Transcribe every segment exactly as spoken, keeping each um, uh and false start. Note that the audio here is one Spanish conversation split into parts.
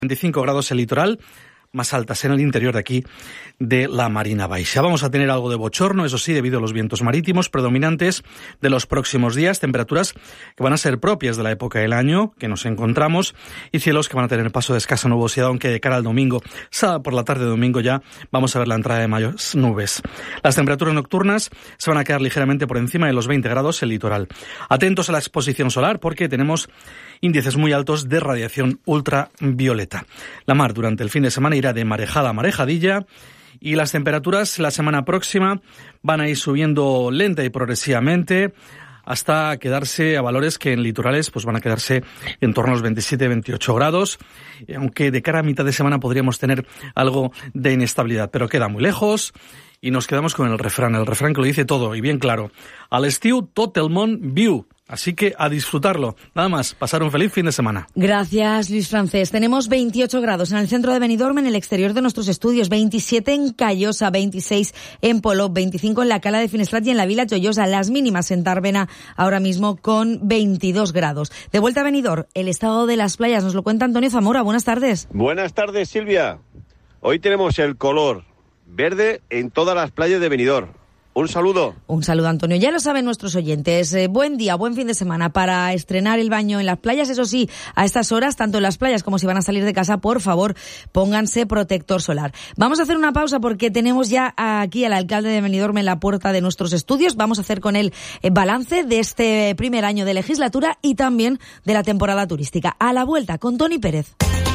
veinticinco grados el litoral, más altas en el interior de aquí de la Marina Baixa. Vamos a tener algo de bochorno, eso sí, debido a los vientos marítimos predominantes de los próximos días, temperaturas que van a ser propias de la época del año que nos encontramos y cielos que van a tener paso de escasa nubosidad, aunque de cara al domingo, sábado por la tarde de domingo ya vamos a ver la entrada de mayores nubes. Las temperaturas nocturnas se van a quedar ligeramente por encima de los veinte grados el litoral. Atentos a la exposición solar porque tenemos índices muy altos de radiación ultravioleta. La mar durante el fin de semana irá de marejada a marejadilla y las temperaturas la semana próxima van a ir subiendo lenta y progresivamente hasta quedarse a valores que en litorales pues van a quedarse en torno a los veintisiete veintiocho grados, aunque de cara a mitad de semana podríamos tener algo de inestabilidad, pero queda muy lejos. Y nos quedamos con el refrán, el refrán que lo dice todo y bien claro. Al estiu tot el món viu. Así que a disfrutarlo. Nada más, pasar un feliz fin de semana. Gracias, Luis Francés. Tenemos veintiocho grados en el centro de Benidorm, en el exterior de nuestros estudios, veintisiete en Callosa, veintiséis en Polop, veinticinco en la Cala de Finestrat y en la Vila Joyosa. Las mínimas en Tàrbena ahora mismo con veintidós grados. De vuelta a Benidorm, el estado de las playas nos lo cuenta Antonio Zamora. Buenas tardes. Buenas tardes, Silvia. Hoy tenemos el color verde en todas las playas de Benidorm. Un saludo. Un saludo, Antonio. Ya lo saben nuestros oyentes. Eh, buen día, buen fin de semana para estrenar el baño en las playas. Eso sí, a estas horas, tanto en las playas como si van a salir de casa, por favor, pónganse protector solar. Vamos a hacer una pausa porque tenemos ya aquí al alcalde de Benidorm en la puerta de nuestros estudios. Vamos a hacer con él el balance de este primer año de legislatura y también de la temporada turística. A la vuelta, con Toni Pérez.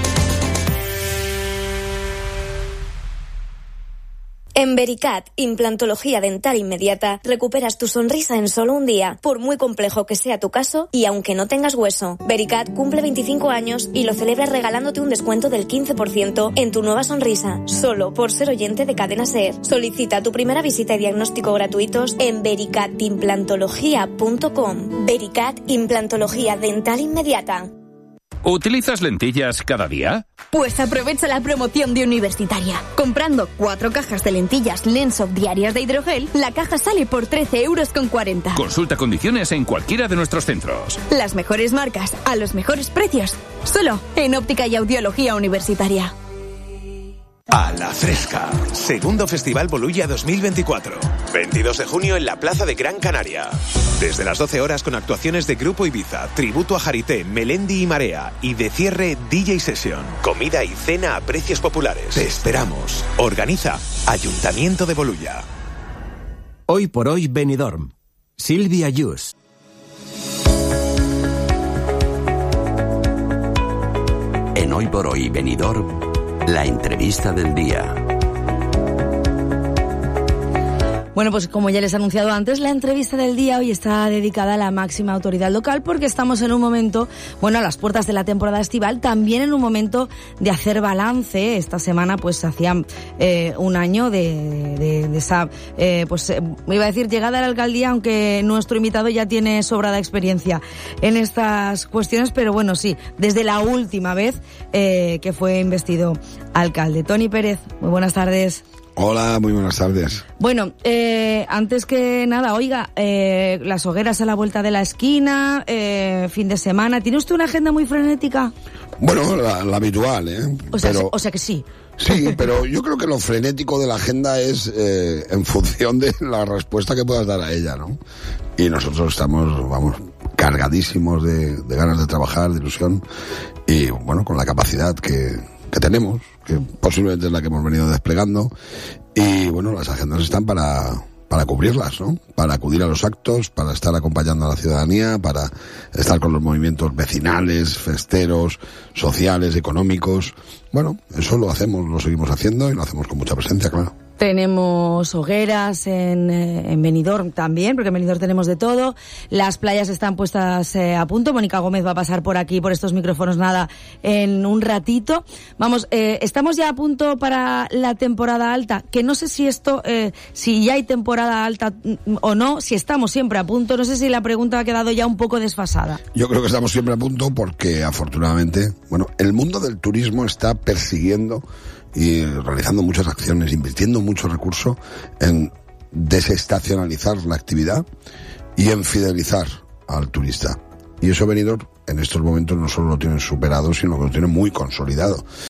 En Vericat, implantología dental inmediata, recuperas tu sonrisa en solo un día, por muy complejo que sea tu caso y aunque no tengas hueso. Vericat cumple veinticinco años y lo celebra regalándote un descuento del quince por ciento en tu nueva sonrisa, solo por ser oyente de Cadena SER. Solicita tu primera visita y diagnóstico gratuitos en vericat implantología punto com. Vericat, implantología dental inmediata. ¿Utilizas lentillas cada día? Pues aprovecha la promoción de Universitaria. Comprando cuatro cajas de lentillas Lensoft diarias de hidrogel, la caja sale por trece euros con cuarenta. Consulta condiciones en cualquiera de nuestros centros. Las mejores marcas, a los mejores precios. Solo en Óptica y Audiología Universitaria. A la Fresca, segundo Festival Bolulla dos mil veinticuatro. veintidós de junio en la Plaza de Gran Canaria. Desde las doce horas con actuaciones de Grupo Ibiza, Tributo a Jarité, Melendi y Marea y de cierre D J Session. Comida y cena a precios populares. Te esperamos. Organiza Ayuntamiento de Bolulla. Hoy por hoy Benidorm. Silvia Yus. En Hoy por hoy Benidorm, la entrevista del día. Bueno, pues como ya les he anunciado antes, la entrevista del día hoy está dedicada a la máxima autoridad local porque estamos en un momento, bueno, a las puertas de la temporada estival, también en un momento de hacer balance. Esta semana pues hacía eh, un año de, de, de esa, eh, pues eh, iba a decir llegada a la alcaldía, aunque nuestro invitado ya tiene sobrada experiencia en estas cuestiones, pero bueno, sí, desde la última vez eh, que fue investido alcalde. Toni Pérez, muy buenas tardes. Hola, muy buenas tardes. Bueno, eh, antes que nada, oiga, eh, las hogueras a la vuelta de la esquina, eh, fin de semana. ¿Tiene usted una agenda muy frenética? Bueno, la, la habitual, ¿eh? O sea, pero, o sea que sí. Sí, pero yo creo que lo frenético de la agenda es eh, en función de la respuesta que puedas dar a ella, ¿no? Y nosotros estamos, vamos, cargadísimos de, de ganas de trabajar, de ilusión y, bueno, con la capacidad que, que tenemos, que posiblemente es la que hemos venido desplegando, y bueno, las agendas están para, para cubrirlas, ¿no? Para acudir a los actos, para estar acompañando a la ciudadanía, para estar con los movimientos vecinales, festeros, sociales, económicos. Bueno, eso lo hacemos, lo seguimos haciendo y lo hacemos con mucha presencia, claro. Tenemos hogueras en, eh, en Benidorm también, porque en Benidorm tenemos de todo. Las playas están puestas eh, a punto. Mónica Gómez va a pasar por aquí, por estos micrófonos, nada, en un ratito. Vamos, eh, estamos ya a punto para la temporada alta, que no sé si esto, eh, si ya hay temporada alta o no, si estamos siempre a punto. No sé si la pregunta ha quedado ya un poco desfasada. Yo creo que estamos siempre a punto porque, afortunadamente, bueno, el mundo del turismo está persiguiendo y realizando muchas acciones, invirtiendo mucho recurso en desestacionalizar la actividad y en fidelizar al turista. Y eso Benidorm en estos momentos no solo lo tienen superado, sino que lo tienen muy consolidado.